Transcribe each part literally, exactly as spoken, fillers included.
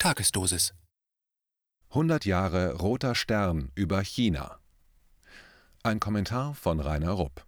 Tagesdosis. hundert Jahre Roter Stern über China. Ein Kommentar von Rainer Rupp.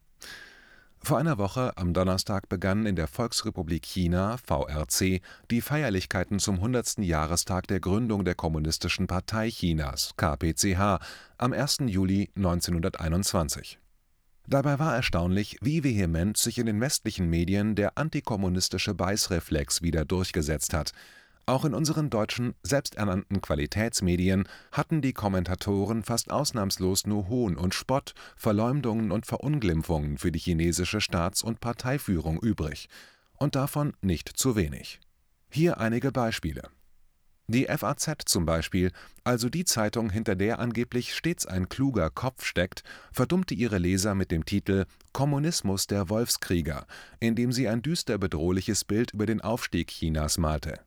Vor einer Woche, am Donnerstag, begannen in der Volksrepublik China, V R C, die Feierlichkeiten zum hundertsten Jahrestag der Gründung der Kommunistischen Partei Chinas, K P C H, am ersten Juli neunzehnhunderteinundzwanzig. Dabei war erstaunlich, wie vehement sich in den westlichen Medien der antikommunistische Beißreflex wieder durchgesetzt hat. Auch in unseren deutschen, selbsternannten Qualitätsmedien hatten die Kommentatoren fast ausnahmslos nur Hohn und Spott, Verleumdungen und Verunglimpfungen für die chinesische Staats- und Parteiführung übrig. Und davon nicht zu wenig. Hier einige Beispiele. Die F A Z zum Beispiel, also die Zeitung, hinter der angeblich stets ein kluger Kopf steckt, verdummte ihre Leser mit dem Titel »Kommunismus der Wolfskrieger«, indem sie ein düster bedrohliches Bild über den Aufstieg Chinas malte.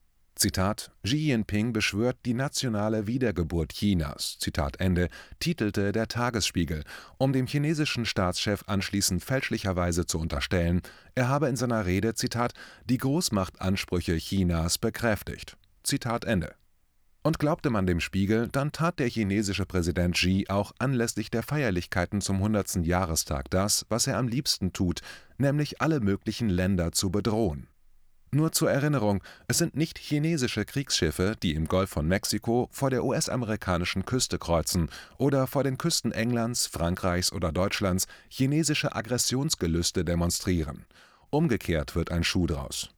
Zitat: Xi Jinping beschwört die nationale Wiedergeburt Chinas, Zitat Ende, titelte der Tagesspiegel, um dem chinesischen Staatschef anschließend fälschlicherweise zu unterstellen, er habe in seiner Rede, Zitat, die Großmachtansprüche Chinas bekräftigt. Zitat Ende. Und glaubte man dem Spiegel, dann tat der chinesische Präsident Xi auch anlässlich der Feierlichkeiten zum hundertsten Jahrestag das, was er am liebsten tut, nämlich alle möglichen Länder zu bedrohen. Nur zur Erinnerung, es sind nicht chinesische Kriegsschiffe, die im Golf von Mexiko vor der U S-amerikanischen Küste kreuzen oder vor den Küsten Englands, Frankreichs oder Deutschlands chinesische Aggressionsgelüste demonstrieren. Umgekehrt wird ein Schuh draus.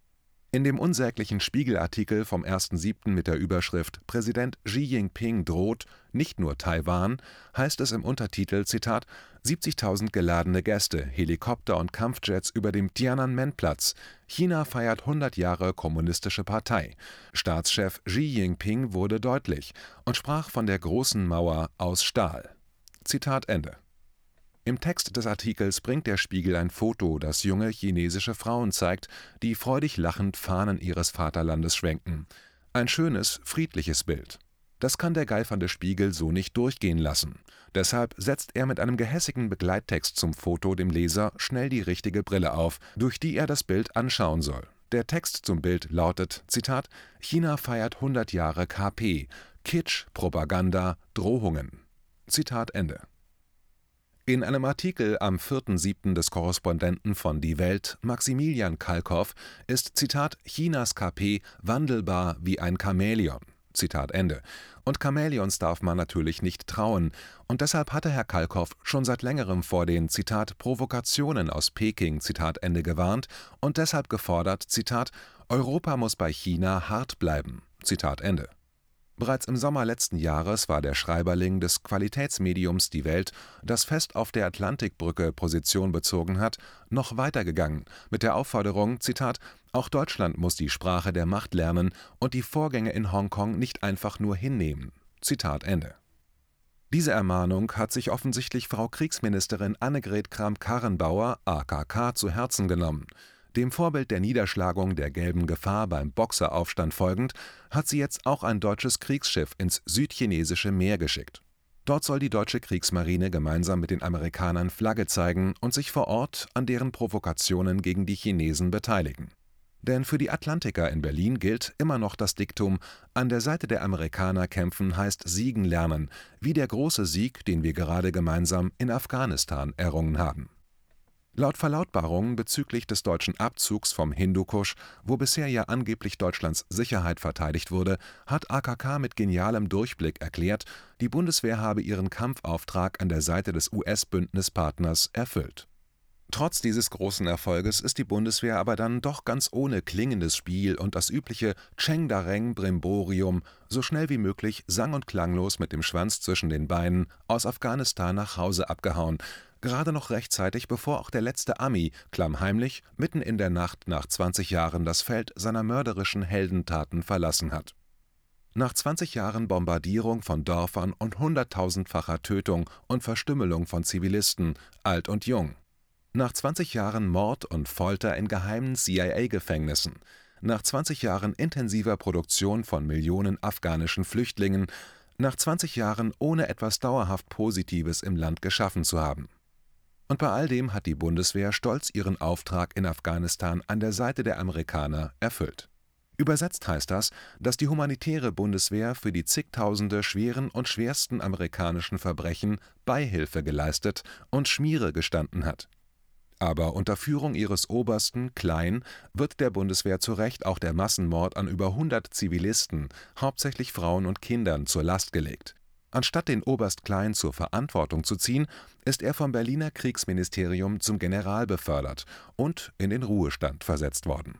In dem unsäglichen Spiegelartikel vom ersten siebten mit der Überschrift »Präsident Xi Jinping droht, nicht nur Taiwan« heißt es im Untertitel, Zitat, siebzigtausend geladene Gäste, Helikopter und Kampfjets über dem Tiananmen-Platz. China feiert hundert Jahre Kommunistische Partei. Staatschef Xi Jinping wurde deutlich und sprach von der großen Mauer aus Stahl. Zitat Ende. Im Text des Artikels bringt der Spiegel ein Foto, das junge chinesische Frauen zeigt, die freudig lachend Fahnen ihres Vaterlandes schwenken. Ein schönes, friedliches Bild. Das kann der geifernde Spiegel so nicht durchgehen lassen. Deshalb setzt er mit einem gehässigen Begleittext zum Foto dem Leser schnell die richtige Brille auf, durch die er das Bild anschauen soll. Der Text zum Bild lautet, Zitat, China feiert hundert Jahre K P. Kitsch, Propaganda, Drohungen. Zitat Ende. In einem Artikel am vierten siebten des Korrespondenten von Die Welt, Maximilian Kalkow, ist, Zitat, Chinas K P wandelbar wie ein Chamäleon. Zitat Ende. Und Chamäleons darf man natürlich nicht trauen. Und deshalb hatte Herr Kalkow schon seit längerem vor den, Zitat, Provokationen aus Peking, Zitat Ende, gewarnt und deshalb gefordert, Zitat, Europa muss bei China hart bleiben. Zitat Ende. Bereits im Sommer letzten Jahres war der Schreiberling des Qualitätsmediums Die Welt, das fest auf der Atlantikbrücke Position bezogen hat, noch weitergegangen mit der Aufforderung, Zitat, auch Deutschland muss die Sprache der Macht lernen und die Vorgänge in Hongkong nicht einfach nur hinnehmen. Zitat Ende. Diese Ermahnung hat sich offensichtlich Frau Kriegsministerin Annegret Kramp-Karrenbauer, A K K, zu Herzen genommen. Dem Vorbild der Niederschlagung der gelben Gefahr beim Boxeraufstand folgend, hat sie jetzt auch ein deutsches Kriegsschiff ins südchinesische Meer geschickt. Dort soll die deutsche Kriegsmarine gemeinsam mit den Amerikanern Flagge zeigen und sich vor Ort an deren Provokationen gegen die Chinesen beteiligen. Denn für die Atlantiker in Berlin gilt immer noch das Diktum, an der Seite der Amerikaner kämpfen heißt siegen lernen, wie der große Sieg, den wir gerade gemeinsam in Afghanistan errungen haben. Laut Verlautbarungen bezüglich des deutschen Abzugs vom Hindukusch, wo bisher ja angeblich Deutschlands Sicherheit verteidigt wurde, hat A K K mit genialem Durchblick erklärt, die Bundeswehr habe ihren Kampfauftrag an der Seite des U S-Bündnispartners erfüllt. Trotz dieses großen Erfolges ist die Bundeswehr aber dann doch ganz ohne klingendes Spiel und das übliche Tschengareng-Brimborium so schnell wie möglich sang- und klanglos mit dem Schwanz zwischen den Beinen aus Afghanistan nach Hause abgehauen, gerade noch rechtzeitig, bevor auch der letzte Ami klammheimlich mitten in der Nacht nach zwanzig Jahren das Feld seiner mörderischen Heldentaten verlassen hat. Nach zwanzig Jahren Bombardierung von Dörfern und hunderttausendfacher Tötung und Verstümmelung von Zivilisten, alt und jung. Nach zwanzig Jahren Mord und Folter in geheimen C I A-Gefängnissen, nach zwanzig Jahren intensiver Produktion von Millionen afghanischen Flüchtlingen, nach zwanzig Jahren ohne etwas dauerhaft Positives im Land geschaffen zu haben. Und bei all dem hat die Bundeswehr stolz ihren Auftrag in Afghanistan an der Seite der Amerikaner erfüllt. Übersetzt heißt das, dass die humanitäre Bundeswehr für die zigtausende schweren und schwersten amerikanischen Verbrechen Beihilfe geleistet und Schmiere gestanden hat. Aber unter Führung ihres Obersten Klein wird der Bundeswehr zu Recht auch der Massenmord an über hundert Zivilisten, hauptsächlich Frauen und Kindern, zur Last gelegt. Anstatt den Oberst Klein zur Verantwortung zu ziehen, ist er vom Berliner Kriegsministerium zum General befördert und in den Ruhestand versetzt worden.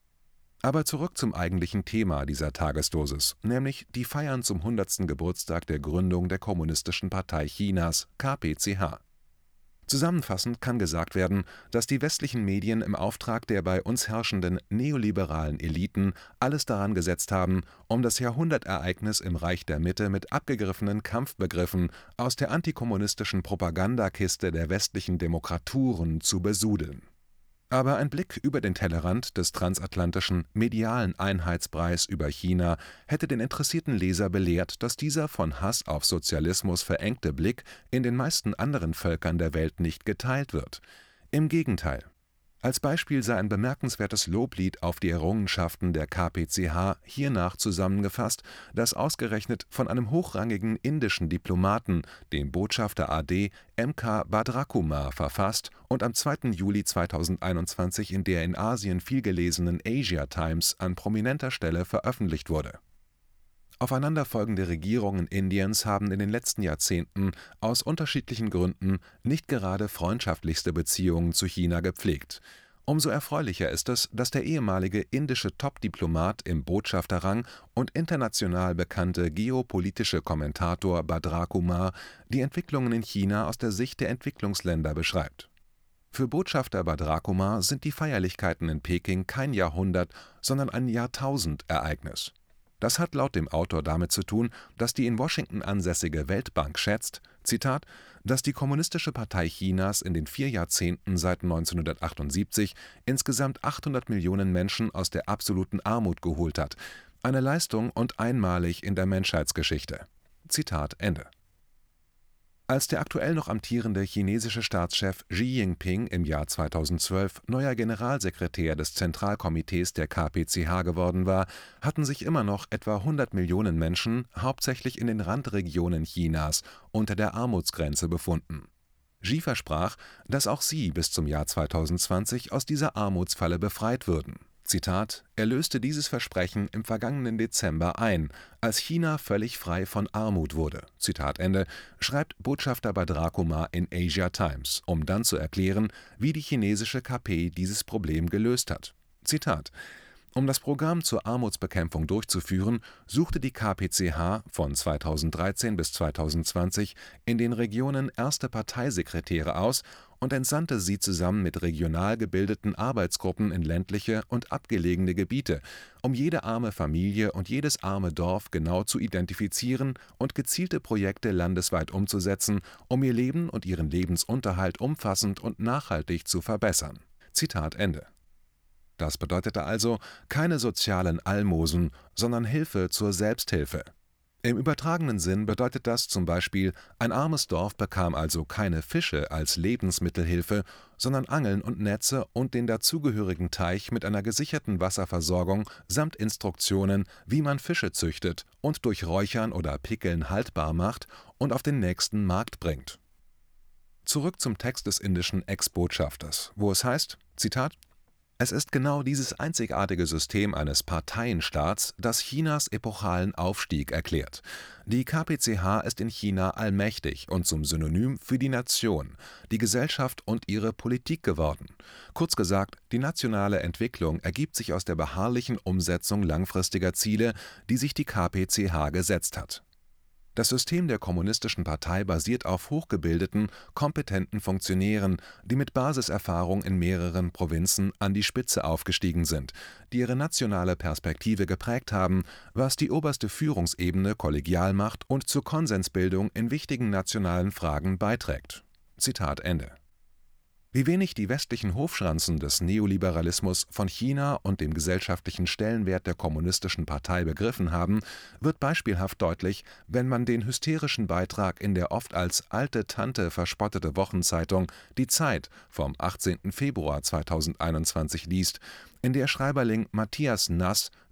Aber zurück zum eigentlichen Thema dieser Tagesdosis, nämlich die Feiern zum hundertsten Geburtstag der Gründung der Kommunistischen Partei Chinas, K P C H. Zusammenfassend kann gesagt werden, dass die westlichen Medien im Auftrag der bei uns herrschenden neoliberalen Eliten alles daran gesetzt haben, um das Jahrhundertereignis im Reich der Mitte mit abgegriffenen Kampfbegriffen aus der antikommunistischen Propagandakiste der westlichen Demokraturen zu besudeln. Aber ein Blick über den Tellerrand des transatlantischen medialen Einheitspreis über China hätte den interessierten Leser belehrt, dass dieser von Hass auf Sozialismus verengte Blick in den meisten anderen Völkern der Welt nicht geteilt wird. Im Gegenteil. Als Beispiel sei ein bemerkenswertes Loblied auf die Errungenschaften der K P C H hiernach zusammengefasst, das ausgerechnet von einem hochrangigen indischen Diplomaten, dem Botschafter A D M K Bhadrakumar, verfasst und am zweiten Juli zweitausendeinundzwanzig in der in Asien vielgelesenen Asia Times an prominenter Stelle veröffentlicht wurde. Aufeinanderfolgende Regierungen Indiens haben in den letzten Jahrzehnten aus unterschiedlichen Gründen nicht gerade freundschaftlichste Beziehungen zu China gepflegt. Umso erfreulicher ist es, dass der ehemalige indische Top-Diplomat im Botschafterrang und international bekannte geopolitische Kommentator Bhadrakumar die Entwicklungen in China aus der Sicht der Entwicklungsländer beschreibt. Für Botschafter Bhadrakumar sind die Feierlichkeiten in Peking kein Jahrhundert, sondern ein Jahrtausendereignis. Das hat laut dem Autor damit zu tun, dass die in Washington ansässige Weltbank schätzt, Zitat, dass die Kommunistische Partei Chinas in den vier Jahrzehnten seit neunzehnhundertachtundsiebzig insgesamt achthundert Millionen Menschen aus der absoluten Armut geholt hat, eine Leistung und einmalig in der Menschheitsgeschichte. Zitat Ende. Als der aktuell noch amtierende chinesische Staatschef Xi Jinping im Jahr zweitausendzwölf neuer Generalsekretär des Zentralkomitees der K P C H geworden war, hatten sich immer noch etwa hundert Millionen Menschen, hauptsächlich in den Randregionen Chinas, unter der Armutsgrenze befunden. Xi versprach, dass auch sie bis zum Jahr zweitausendzwanzig aus dieser Armutsfalle befreit würden. Zitat, er löste dieses Versprechen im vergangenen Dezember ein, als China völlig frei von Armut wurde, Zitat Ende, schreibt Botschafter Bhadrakumar in Asia Times, um dann zu erklären, wie die chinesische K P dieses Problem gelöst hat. Zitat, um das Programm zur Armutsbekämpfung durchzuführen, suchte die K P C H von zweitausenddreizehn bis zweitausendzwanzig in den Regionen erste Parteisekretäre aus und entsandte sie zusammen mit regional gebildeten Arbeitsgruppen in ländliche und abgelegene Gebiete, um jede arme Familie und jedes arme Dorf genau zu identifizieren und gezielte Projekte landesweit umzusetzen, um ihr Leben und ihren Lebensunterhalt umfassend und nachhaltig zu verbessern. Zitat Ende. Das bedeutete also keine sozialen Almosen, sondern Hilfe zur Selbsthilfe. Im übertragenen Sinn bedeutet das zum Beispiel, ein armes Dorf bekam also keine Fische als Lebensmittelhilfe, sondern Angeln und Netze und den dazugehörigen Teich mit einer gesicherten Wasserversorgung samt Instruktionen, wie man Fische züchtet und durch Räuchern oder Pickeln haltbar macht und auf den nächsten Markt bringt. Zurück zum Text des indischen Ex-Botschafters, wo es heißt, Zitat, es ist genau dieses einzigartige System eines Parteienstaats, das Chinas epochalen Aufstieg erklärt. Die K P C H ist in China allmächtig und zum Synonym für die Nation, die Gesellschaft und ihre Politik geworden. Kurz gesagt, die nationale Entwicklung ergibt sich aus der beharrlichen Umsetzung langfristiger Ziele, die sich die K P C H gesetzt hat. Das System der Kommunistischen Partei basiert auf hochgebildeten, kompetenten Funktionären, die mit Basiserfahrung in mehreren Provinzen an die Spitze aufgestiegen sind, die ihre nationale Perspektive geprägt haben, was die oberste Führungsebene kollegial macht und zur Konsensbildung in wichtigen nationalen Fragen beiträgt. Zitat Ende. Wie wenig die westlichen Hofschranzen des Neoliberalismus von China und dem gesellschaftlichen Stellenwert der Kommunistischen Partei begriffen haben, wird beispielhaft deutlich, wenn man den hysterischen Beitrag in der oft als alte Tante verspottete Wochenzeitung Die Zeit vom achtzehnten Februar zweitausendeinundzwanzig liest, in der Schreiberling Matthias Nass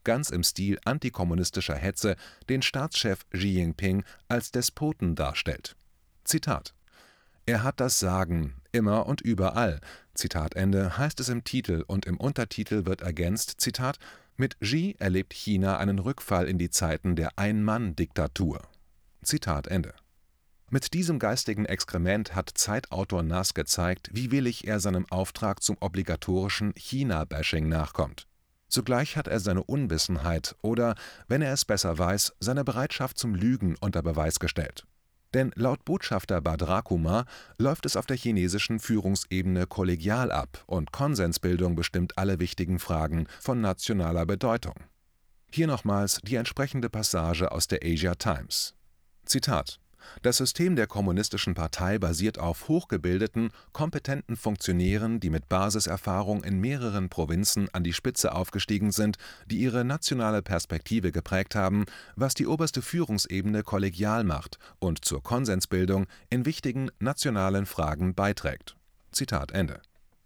ganz im Stil antikommunistischer Hetze den Staatschef Xi Jinping als Despoten darstellt. Zitat: Er hat das Sagen, immer und überall, Zitat Ende, heißt es im Titel, und im Untertitel wird ergänzt, Zitat: Mit Xi erlebt China einen Rückfall in die Zeiten der Ein-Mann-Diktatur. Zitat Ende. Mit diesem geistigen Exkrement hat Zeitautor Nass gezeigt, wie willig er seinem Auftrag zum obligatorischen China-Bashing nachkommt. Zugleich hat er seine Unwissenheit oder, wenn er es besser weiß, seine Bereitschaft zum Lügen unter Beweis gestellt. Denn laut Botschafter Badra Kumar läuft es auf der chinesischen Führungsebene kollegial ab und Konsensbildung bestimmt alle wichtigen Fragen von nationaler Bedeutung. Hier nochmals die entsprechende Passage aus der Asia Times. Zitat: Das System der Kommunistischen Partei basiert auf hochgebildeten, kompetenten Funktionären, die mit Basiserfahrung in mehreren Provinzen an die Spitze aufgestiegen sind, die ihre nationale Perspektive geprägt haben, was die oberste Führungsebene kollegial macht und zur Konsensbildung in wichtigen nationalen Fragen beiträgt. Zitat Ende.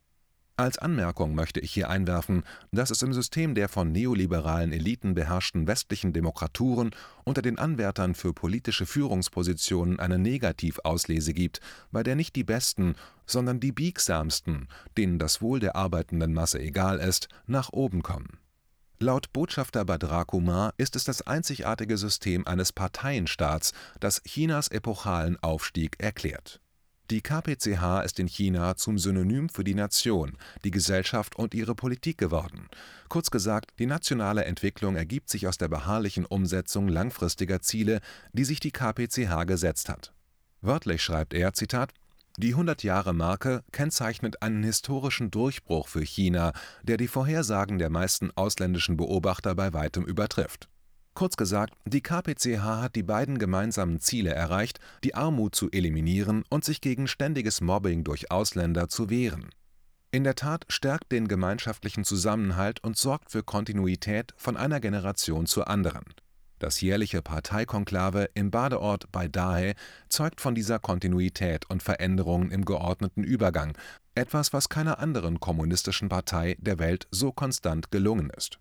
Als Anmerkung möchte ich hier einwerfen, dass es im System der von neoliberalen Eliten beherrschten westlichen Demokraturen unter den Anwärtern für politische Führungspositionen eine Negativauslese gibt, bei der nicht die Besten, sondern die biegsamsten, denen das Wohl der arbeitenden Masse egal ist, nach oben kommen. Laut Botschafter Badra Kumar ist es das einzigartige System eines Parteienstaats, das Chinas epochalen Aufstieg erklärt. Die K P C H ist in China zum Synonym für die Nation, die Gesellschaft und ihre Politik geworden. Kurz gesagt, die nationale Entwicklung ergibt sich aus der beharrlichen Umsetzung langfristiger Ziele, die sich die K P C H gesetzt hat. Wörtlich schreibt er, Zitat: Die hundert-Jahre-Marke kennzeichnet einen historischen Durchbruch für China, der die Vorhersagen der meisten ausländischen Beobachter bei weitem übertrifft. Kurz gesagt, die K P C H hat die beiden gemeinsamen Ziele erreicht, die Armut zu eliminieren und sich gegen ständiges Mobbing durch Ausländer zu wehren. In der Tat stärkt den gemeinschaftlichen Zusammenhalt und sorgt für Kontinuität von einer Generation zur anderen. Das jährliche Parteikonklave im Badeort bei Dahe zeugt von dieser Kontinuität und Veränderungen im geordneten Übergang, etwas, was keiner anderen kommunistischen Partei der Welt so konstant gelungen ist.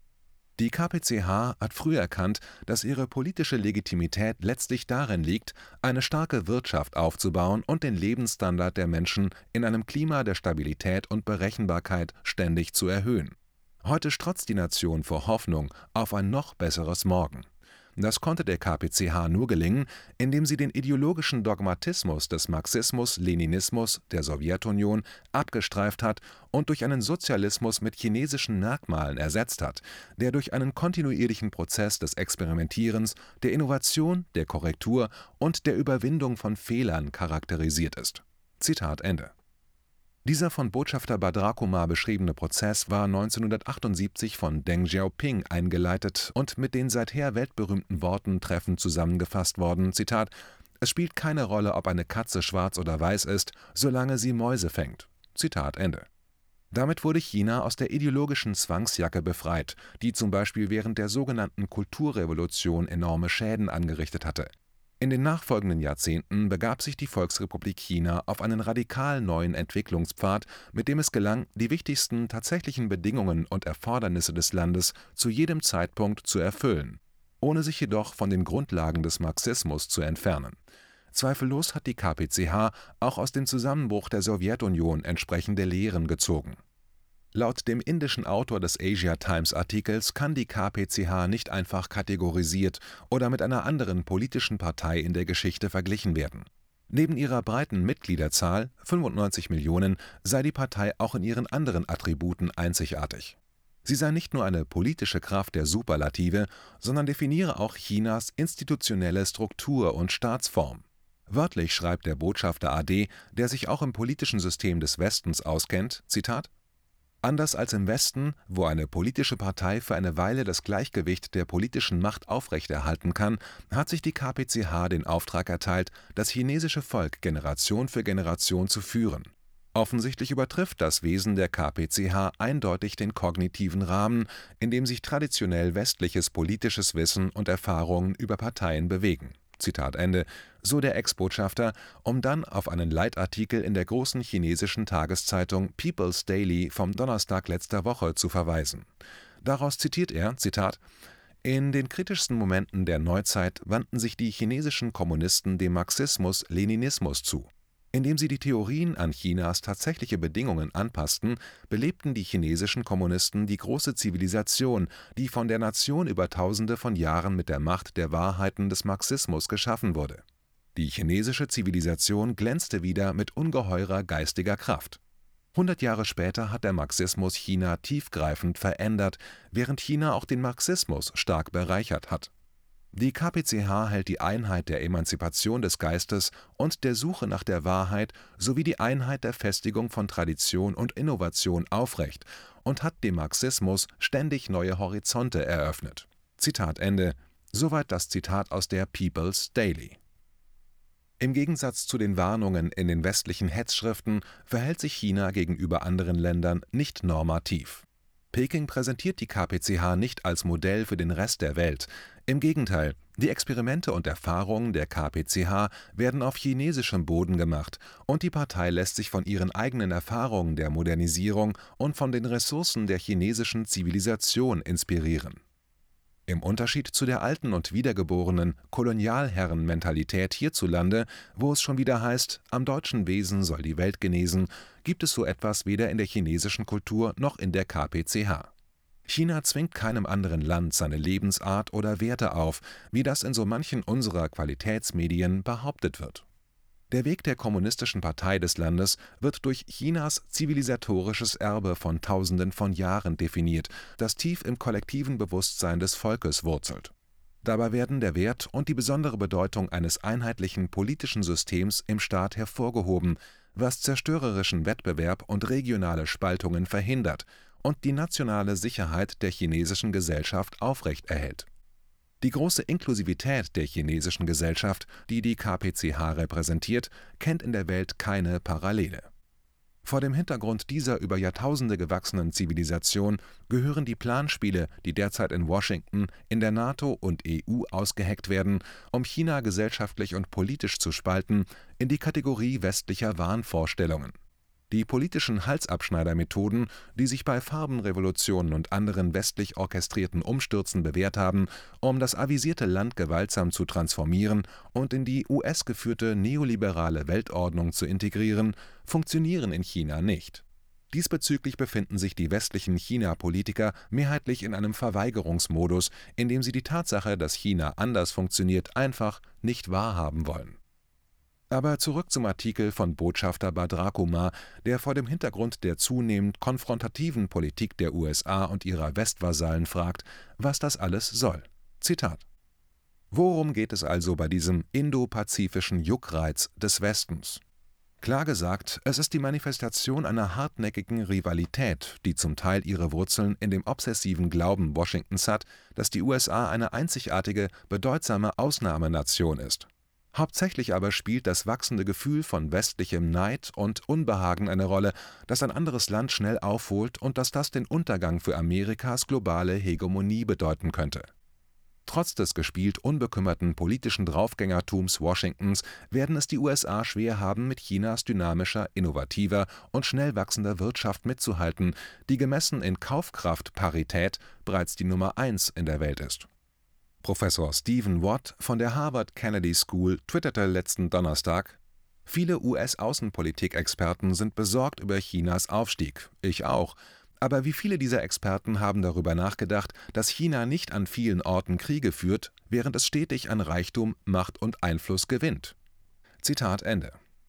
Die K P C H hat früh erkannt, dass ihre politische Legitimität letztlich darin liegt, eine starke Wirtschaft aufzubauen und den Lebensstandard der Menschen in einem Klima der Stabilität und Berechenbarkeit ständig zu erhöhen. Heute strotzt die Nation vor Hoffnung auf ein noch besseres Morgen. Das konnte der K P C H nur gelingen, indem sie den ideologischen Dogmatismus des Marxismus-Leninismus der Sowjetunion abgestreift hat und durch einen Sozialismus mit chinesischen Merkmalen ersetzt hat, der durch einen kontinuierlichen Prozess des Experimentierens, der Innovation, der Korrektur und der Überwindung von Fehlern charakterisiert ist. Zitat Ende. Dieser von Botschafter Badra Kumar beschriebene Prozess war neunzehnhundertachtundsiebzig von Deng Xiaoping eingeleitet und mit den seither weltberühmten Worten treffend zusammengefasst worden, Zitat: Es spielt keine Rolle, ob eine Katze schwarz oder weiß ist, solange sie Mäuse fängt. Zitat Ende. Damit wurde China aus der ideologischen Zwangsjacke befreit, die zum Beispiel während der sogenannten Kulturrevolution enorme Schäden angerichtet hatte. In den nachfolgenden Jahrzehnten begab sich die Volksrepublik China auf einen radikal neuen Entwicklungspfad, mit dem es gelang, die wichtigsten tatsächlichen Bedingungen und Erfordernisse des Landes zu jedem Zeitpunkt zu erfüllen, ohne sich jedoch von den Grundlagen des Marxismus zu entfernen. Zweifellos hat die K P C H auch aus dem Zusammenbruch der Sowjetunion entsprechende Lehren gezogen. Laut dem indischen Autor des Asia Times-Artikels kann die K P C H nicht einfach kategorisiert oder mit einer anderen politischen Partei in der Geschichte verglichen werden. Neben ihrer breiten Mitgliederzahl, fünfundneunzig Millionen, sei die Partei auch in ihren anderen Attributen einzigartig. Sie sei nicht nur eine politische Kraft der Superlative, sondern definiere auch Chinas institutionelle Struktur und Staatsform. Wörtlich schreibt der Botschafter A D, der sich auch im politischen System des Westens auskennt, Zitat: Anders als im Westen, wo eine politische Partei für eine Weile das Gleichgewicht der politischen Macht aufrechterhalten kann, hat sich die K P C H den Auftrag erteilt, das chinesische Volk Generation für Generation zu führen. Offensichtlich übertrifft das Wesen der K P C H eindeutig den kognitiven Rahmen, in dem sich traditionell westliches politisches Wissen und Erfahrungen über Parteien bewegen. Zitat Ende, so der Ex-Botschafter, um dann auf einen Leitartikel in der großen chinesischen Tageszeitung People's Daily vom Donnerstag letzter Woche zu verweisen. Daraus zitiert er, Zitat, »In den kritischsten Momenten der Neuzeit wandten sich die chinesischen Kommunisten dem Marxismus-Leninismus zu. Indem sie die Theorien an Chinas tatsächliche Bedingungen anpassten, belebten die chinesischen Kommunisten die große Zivilisation, die von der Nation über Tausende von Jahren mit der Macht der Wahrheiten des Marxismus geschaffen wurde. Die chinesische Zivilisation glänzte wieder mit ungeheurer geistiger Kraft. Hundert Jahre später hat der Marxismus China tiefgreifend verändert, während China auch den Marxismus stark bereichert hat. Die K P C H hält die Einheit der Emanzipation des Geistes und der Suche nach der Wahrheit sowie die Einheit der Festigung von Tradition und Innovation aufrecht und hat dem Marxismus ständig neue Horizonte eröffnet.« Zitat Ende. Soweit das Zitat aus der People's Daily. Im Gegensatz zu den Warnungen in den westlichen Hetzschriften verhält sich China gegenüber anderen Ländern nicht normativ. Peking präsentiert die K P C H nicht als Modell für den Rest der Welt. Im Gegenteil, die Experimente und Erfahrungen der K P C H werden auf chinesischem Boden gemacht und die Partei lässt sich von ihren eigenen Erfahrungen der Modernisierung und von den Ressourcen der chinesischen Zivilisation inspirieren. Im Unterschied zu der alten und wiedergeborenen Kolonialherrenmentalität hierzulande, wo es schon wieder heißt, am deutschen Wesen soll die Welt genesen, gibt es so etwas weder in der chinesischen Kultur noch in der K P C H. China zwingt keinem anderen Land seine Lebensart oder Werte auf, wie das in so manchen unserer Qualitätsmedien behauptet wird. Der Weg der Kommunistischen Partei des Landes wird durch Chinas zivilisatorisches Erbe von Tausenden von Jahren definiert, das tief im kollektiven Bewusstsein des Volkes wurzelt. Dabei werden der Wert und die besondere Bedeutung eines einheitlichen politischen Systems im Staat hervorgehoben, was zerstörerischen Wettbewerb und regionale Spaltungen verhindert und die nationale Sicherheit der chinesischen Gesellschaft aufrechterhält. Die große Inklusivität der chinesischen Gesellschaft, die die K P C H repräsentiert, kennt in der Welt keine Parallele. Vor dem Hintergrund dieser über Jahrtausende gewachsenen Zivilisation gehören die Planspiele, die derzeit in Washington, in der NATO und E U ausgeheckt werden, um China gesellschaftlich und politisch zu spalten, in die Kategorie westlicher Wahnvorstellungen. Die politischen Halsabschneidermethoden, die sich bei Farbenrevolutionen und anderen westlich orchestrierten Umstürzen bewährt haben, um das avisierte Land gewaltsam zu transformieren und in die U S-geführte neoliberale Weltordnung zu integrieren, funktionieren in China nicht. Diesbezüglich befinden sich die westlichen China-Politiker mehrheitlich in einem Verweigerungsmodus, in dem sie die Tatsache, dass China anders funktioniert, einfach nicht wahrhaben wollen. Aber zurück zum Artikel von Botschafter Badr Kumar, der vor dem Hintergrund der zunehmend konfrontativen Politik der U S A und ihrer Westvasallen fragt, was das alles soll. Zitat: Worum geht es also bei diesem indopazifischen Juckreiz des Westens? Klar gesagt, es ist die Manifestation einer hartnäckigen Rivalität, die zum Teil ihre Wurzeln in dem obsessiven Glauben Washingtons hat, dass die U S A eine einzigartige, bedeutsame Ausnahmenation ist. Hauptsächlich aber spielt das wachsende Gefühl von westlichem Neid und Unbehagen eine Rolle, das ein anderes Land schnell aufholt und dass das den Untergang für Amerikas globale Hegemonie bedeuten könnte. Trotz des gespielt unbekümmerten politischen Draufgängertums Washingtons werden es die U S A schwer haben, mit Chinas dynamischer, innovativer und schnell wachsender Wirtschaft mitzuhalten, die gemessen in Kaufkraftparität bereits die Nummer eins in der Welt ist. Professor Stephen Watt von der Harvard Kennedy School twitterte letzten Donnerstag: Viele U S-Außenpolitik-Experten sind besorgt über Chinas Aufstieg, ich auch. Aber wie viele dieser Experten haben darüber nachgedacht, dass China nicht an vielen Orten Kriege führt, während es stetig an Reichtum, Macht und Einfluss gewinnt? Zitat Ende.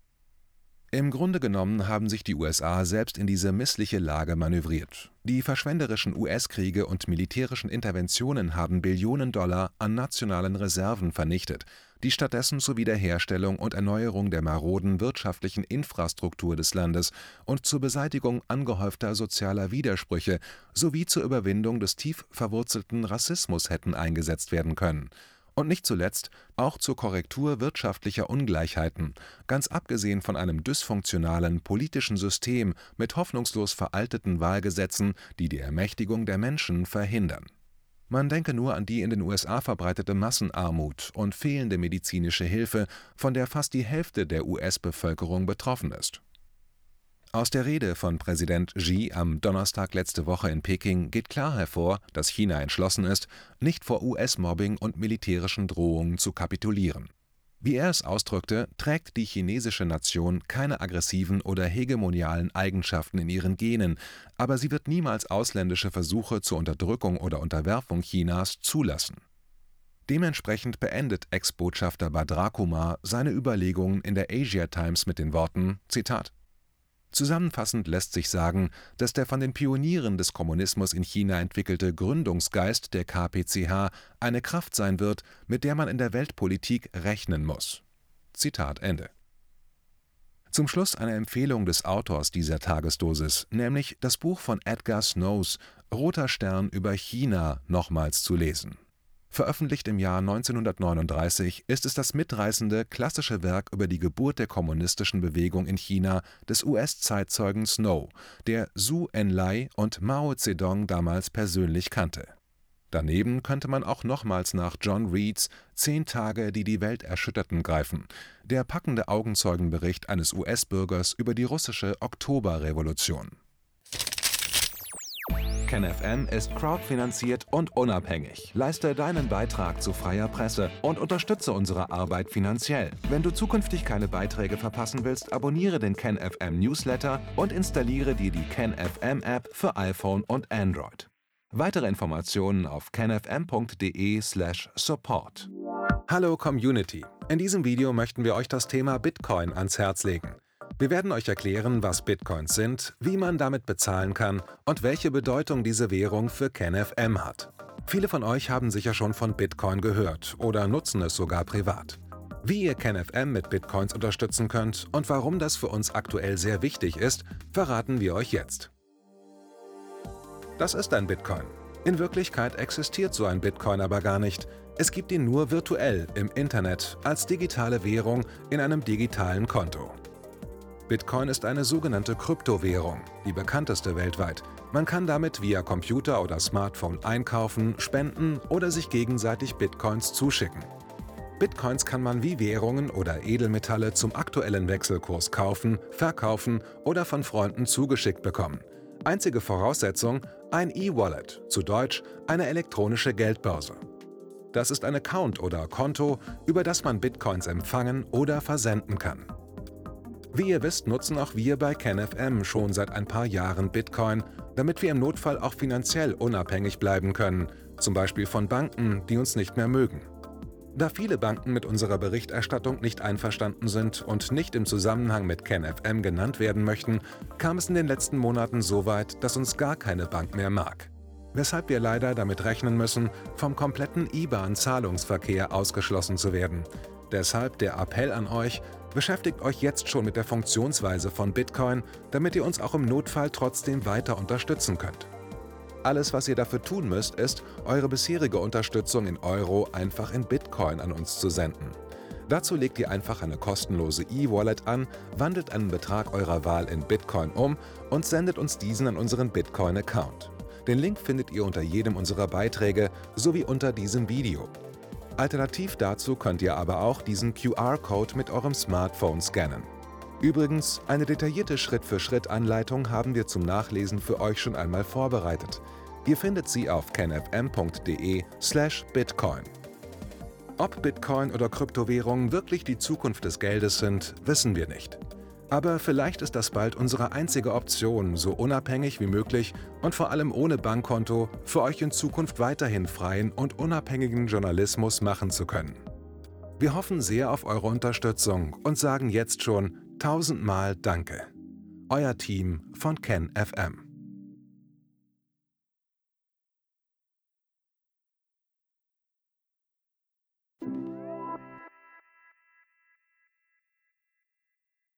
Im Grunde genommen haben sich die U S A selbst in diese missliche Lage manövriert. Die verschwenderischen U S-Kriege und militärischen Interventionen haben Billionen Dollar an nationalen Reserven vernichtet, die stattdessen zur Wiederherstellung und Erneuerung der maroden wirtschaftlichen Infrastruktur des Landes und zur Beseitigung angehäufter sozialer Widersprüche sowie zur Überwindung des tief verwurzelten Rassismus hätten eingesetzt werden können. Und nicht zuletzt auch zur Korrektur wirtschaftlicher Ungleichheiten, ganz abgesehen von einem dysfunktionalen politischen System mit hoffnungslos veralteten Wahlgesetzen, die die Ermächtigung der Menschen verhindern. Man denke nur an die in den U S A verbreitete Massenarmut und fehlende medizinische Hilfe, von der fast die Hälfte der U S-Bevölkerung betroffen ist. Aus der Rede von Präsident Xi am Donnerstag letzte Woche in Peking geht klar hervor, dass China entschlossen ist, nicht vor U S-Mobbing und militärischen Drohungen zu kapitulieren. Wie er es ausdrückte, trägt die chinesische Nation keine aggressiven oder hegemonialen Eigenschaften in ihren Genen, aber sie wird niemals ausländische Versuche zur Unterdrückung oder Unterwerfung Chinas zulassen. Dementsprechend beendet Ex-Botschafter Badr Kumar seine Überlegungen in der Asia Times mit den Worten, Zitat: Zusammenfassend lässt sich sagen, dass der von den Pionieren des Kommunismus in China entwickelte Gründungsgeist der K P C H eine Kraft sein wird, mit der man in der Weltpolitik rechnen muss. Zitat Ende. Zum Schluss eine Empfehlung des Autors dieser Tagesdosis, nämlich das Buch von Edgar Snowes »Roter Stern über China« nochmals zu lesen. Veröffentlicht im Jahr neunzehnhundertneununddreißig, ist es das mitreißende, klassische Werk über die Geburt der kommunistischen Bewegung in China des U S-Zeitzeugen Snow, der Zhou Enlai und Mao Zedong damals persönlich kannte. Daneben könnte man auch nochmals nach John Reeds »Zehn Tage, die die Welt erschütterten« greifen, der packende Augenzeugenbericht eines U S-Bürgers über die russische Oktoberrevolution. KenFM ist crowdfinanziert und unabhängig. Leiste deinen Beitrag zu freier Presse und unterstütze unsere Arbeit finanziell. Wenn du zukünftig keine Beiträge verpassen willst, abonniere den KenFM Newsletter und installiere dir die KenFM App für iPhone und Android. Weitere Informationen auf kenfm punkt de slash support. Hallo Community! In diesem Video möchten wir euch das Thema Bitcoin ans Herz legen. Wir werden euch erklären, was Bitcoins sind, wie man damit bezahlen kann und welche Bedeutung diese Währung für KenFM hat. Viele von euch haben sicher schon von Bitcoin gehört oder nutzen es sogar privat. Wie ihr KenFM mit Bitcoins unterstützen könnt und warum das für uns aktuell sehr wichtig ist, verraten wir euch jetzt. Das ist ein Bitcoin. In Wirklichkeit existiert so ein Bitcoin aber gar nicht. Es gibt ihn nur virtuell im Internet als digitale Währung in einem digitalen Konto. Bitcoin ist eine sogenannte Kryptowährung, die bekannteste weltweit. Man kann damit via Computer oder Smartphone einkaufen, spenden oder sich gegenseitig Bitcoins zuschicken. Bitcoins kann man wie Währungen oder Edelmetalle zum aktuellen Wechselkurs kaufen, verkaufen oder von Freunden zugeschickt bekommen. Einzige Voraussetzung: ein E-Wallet, zu Deutsch eine elektronische Geldbörse. Das ist ein Account oder Konto, über das man Bitcoins empfangen oder versenden kann. Wie ihr wisst, nutzen auch wir bei KenFM schon seit ein paar Jahren Bitcoin, damit wir im Notfall auch finanziell unabhängig bleiben können, zum Beispiel von Banken, die uns nicht mehr mögen. Da viele Banken mit unserer Berichterstattung nicht einverstanden sind und nicht im Zusammenhang mit KenFM genannt werden möchten, kam es in den letzten Monaten so weit, dass uns gar keine Bank mehr mag. Weshalb wir leider damit rechnen müssen, vom kompletten I B A N-Zahlungsverkehr ausgeschlossen zu werden. Deshalb der Appell an euch: Beschäftigt euch jetzt schon mit der Funktionsweise von Bitcoin, damit ihr uns auch im Notfall trotzdem weiter unterstützen könnt. Alles, was ihr dafür tun müsst, ist, eure bisherige Unterstützung in Euro einfach in Bitcoin an uns zu senden. Dazu legt ihr einfach eine kostenlose E-Wallet an, wandelt einen Betrag eurer Wahl in Bitcoin um und sendet uns diesen an unseren Bitcoin-Account. Den Link findet ihr unter jedem unserer Beiträge sowie unter diesem Video. Alternativ dazu könnt ihr aber auch diesen Q R-Code mit eurem Smartphone scannen. Übrigens, eine detaillierte Schritt-für-Schritt-Anleitung haben wir zum Nachlesen für euch schon einmal vorbereitet. Ihr findet sie auf kenfm punkt de slash bitcoin. Ob Bitcoin oder Kryptowährungen wirklich die Zukunft des Geldes sind, wissen wir nicht. Aber vielleicht ist das bald unsere einzige Option, so unabhängig wie möglich und vor allem ohne Bankkonto für euch in Zukunft weiterhin freien und unabhängigen Journalismus machen zu können. Wir hoffen sehr auf eure Unterstützung und sagen jetzt schon tausendmal Danke. Euer Team von KenFM.